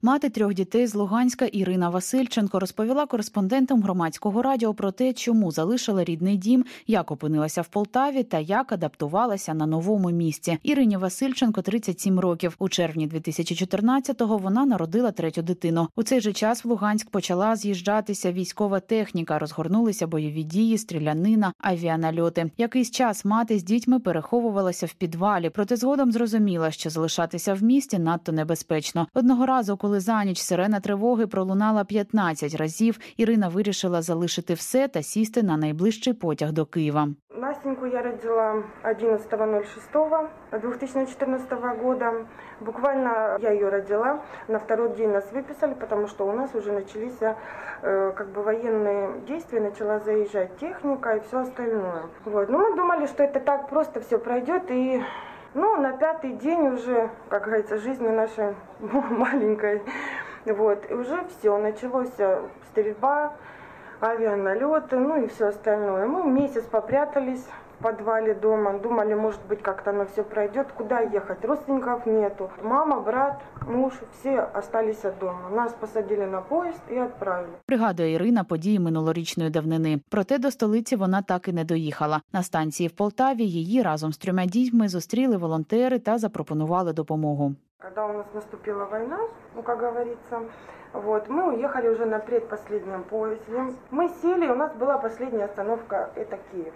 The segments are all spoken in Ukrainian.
Мати 3 дітей з Луганська Ірина Васильченко розповіла кореспондентам Громадського радіо про те, чому залишила рідний дім, як опинилася в Полтаві та як адаптувалася на новому місці. Ірині Васильченко 37 років. У червні 2014-го вона народила 3-ю дитину. У цей же час в Луганськ почала з'їжджатися військова техніка, розгорнулися бойові дії, стрілянина, авіанальоти. Якийсь час мати з дітьми переховувалася в підвалі, проте згодом зрозуміла, що залишатися в місті надто небезпечно. Одного разу, коли за ніч сирена тривоги пролунала 15 разів, Ірина вирішила залишити все та сісти на найближчий потяг до Києва. Настеньку я родила 11.06.2014 года. Буквально я ее родила. На второй день нас выписали, потому что у нас уже начались военные действия, начала заезжать техника и все остальное. Вот. Но мы думали, что это так просто все пройдет и... на 5-й день уже, как говорится, жизни нашей маленькой, вот, и уже все, началась стрельба, авианалеты, и все остальное. Мы месяц попрятались в подвале дома, думали, может быть, как-то оно все пройдет, куда ехать, родственников нету. Мама, брат, муж, все остались дома. Нас посадили на поїзд і відправили. Пригадує Ірина події минулорічної давнини. Проте до столиці вона так і не доїхала. На станції в Полтаві її разом з 3 дітьми зустріли волонтери та запропонували допомогу. Когда у нас наступила война, как говорится, мы уехали уже на предпоследнем поезде. Мы сели, у нас была последняя остановка, это Киев.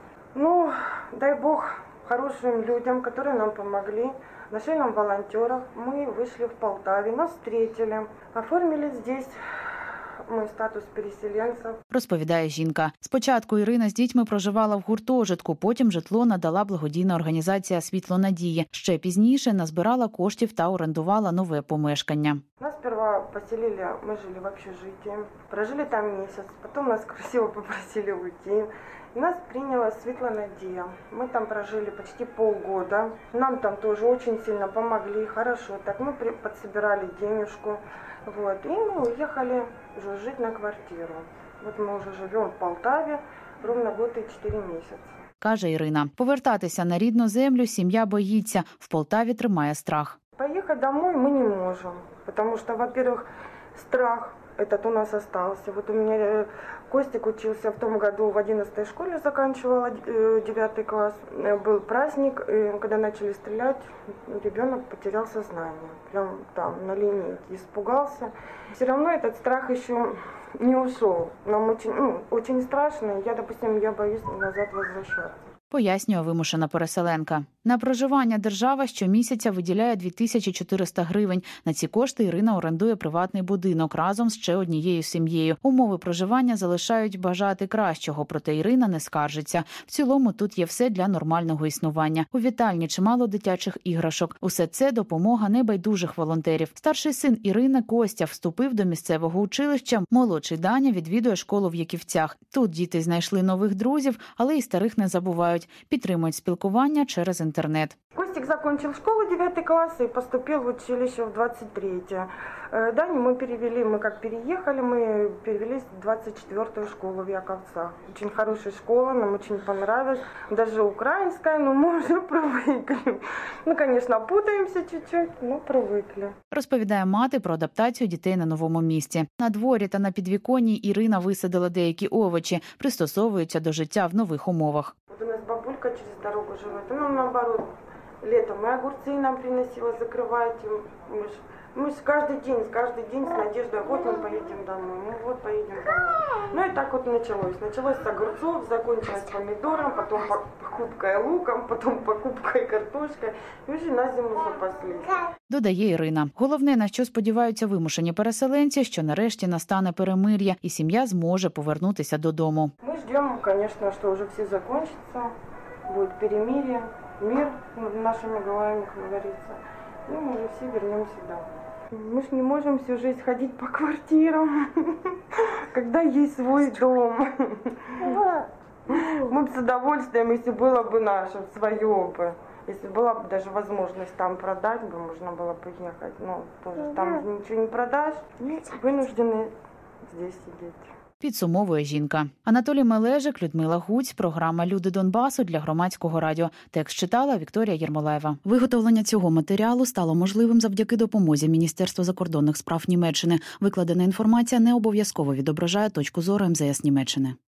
Дай бог хорошим людям, которые нам помогли, нашли нам волонтеров. Мы вышли в Полтаве, нас встретили, оформили здесь мой статус переселенців. Розповідає жінка. Спочатку Ірина з дітьми проживала в гуртожитку, потім житло надала благодійна організація «Світло надії». Ще пізніше назбирала коштів та орендувала нове помешкання. Нас сперва поселили, мы жили в общежитии, прожили там месяц, потом нас красиво попросили уйти. И нас приняла «Світло надія». Мы там прожили почти полгода. Нам там тоже очень сильно помогли, хорошо. Так мы подсобирали денежку. И мы уехали уже жить на квартиру. Мы уже живем в Полтаве ровно год и 4 месяца. Каже Ірина. Повертатися на рідну землю сім'я боїться. В Полтаві тримає страх. Поехать домой мы не можем, потому что, во-первых, страх этот у нас остался. У меня Костик учился в том году в 11-й школе, заканчивал 9 класс. Был праздник, и когда начали стрелять, ребенок потерял сознание. Прям там, на линейке, испугался. Все равно этот страх еще не ушел. Нам очень страшно. Я боюсь назад возвращаться. Пояснює вимушена переселенка. На проживання держава щомісяця виділяє 2400 гривень. На ці кошти Ірина орендує приватний будинок разом з ще однією сім'єю. Умови проживання залишають бажати кращого, проте Ірина не скаржиться. В цілому тут є все для нормального існування. У вітальні чимало дитячих іграшок. Усе це допомога небайдужих волонтерів. Старший син Ірини, Костя, вступив до місцевого училища. Молодший Даня відвідує школу в Яківцях. Тут діти знайшли нових друзів, але і старих не забувають. Підтримують спілкування через інтернет. Костик закончил школу 9 класс и поступил в училище в 23-е. Даню мы перевелись в 24-ю школу в Яковцах. Очень хорошая школа, нам очень понравилась. Даже украинская, но мы уже привыкли. Конечно, путаемся чуть-чуть, но привыкли. Розповідає мати про адаптацію дітей на новому місці. На дворі та на підвіконні Ірина висадила деякі овочі, пристосовуються до життя в нових умовах. У нас бабулька через дорогу живет, наоборот. Летом и огурцы нам приносила закрывать. Мы же каждый день с надеждой, мы поедем домой, поедем домой. И так началось. Началось с огурцов, закончилось помидором, потом покупкой луком, потом покупкой картошкой. И уже на зиму запаслись. Додає Ірина. Головне, на що сподіваються вимушені переселенці, що нарешті настане перемир'я і сім'я зможе повернутися додому. Ми ждемо, звісно, що вже все закінчиться, буде перемир'я. Мир над нашими головами, как говорится. И мы уже все вернемся домой. Мы ж не можем всю жизнь ходить по квартирам, когда есть свой дом. Мы бы с удовольствием, если было бы наше, свое бы. Если была бы даже возможность там продать, можно было бы ехать. Но тоже там ничего не продашь. Вынуждены здесь сидеть. підсумовує жінка. Анатолій Мележик, Людмила Гуць. Програма «Люди Донбасу» для Громадського радіо. Текст читала Вікторія Єрмолаєва. Виготовлення цього матеріалу стало можливим завдяки допомозі Міністерства закордонних справ Німеччини. Викладена інформація не обов'язково відображає точку зору МЗС Німеччини.